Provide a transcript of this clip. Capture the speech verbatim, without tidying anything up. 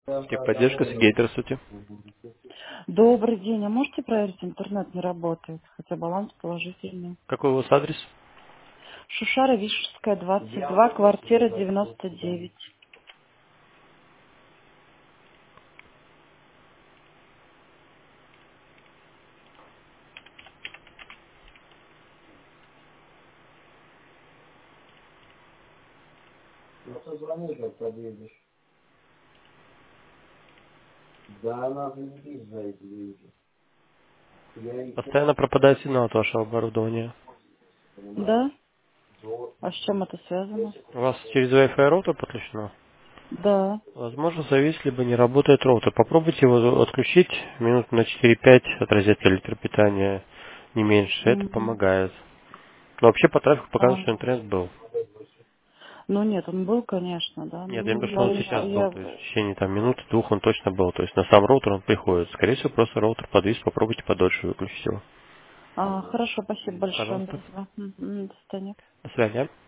Техподдержка, Сергей, здравствуйте. Добрый день. А можете проверить, интернет не работает? Хотя баланс положительный. Какой у вас адрес? Шушара Вишерская, двадцать два, квартира девяносто девять. Постоянно пропадает сигнал от вашего оборудования. Да? А с чем это связано? У вас через Wi-Fi роутер подключено? Да. Возможно, завис, либо не работает роутер. Попробуйте его отключить минут на четыре-пять от розетки электропитания, не меньше. Это Мгм. помогает. Но вообще по трафику показывает, А. что интернет был. Ну нет, он был, конечно, да. Нет, я имею в Ну, виду, что он я, сейчас был. я... То есть в течение там, минуты, двух он точно был. То есть на сам роутер он приходит. Скорее всего, просто роутер подвис. Попробуйте подольше выключить его. А, хорошо, спасибо большое. Пожалуйста. Да, да. Мгм. До свидания. До свидания.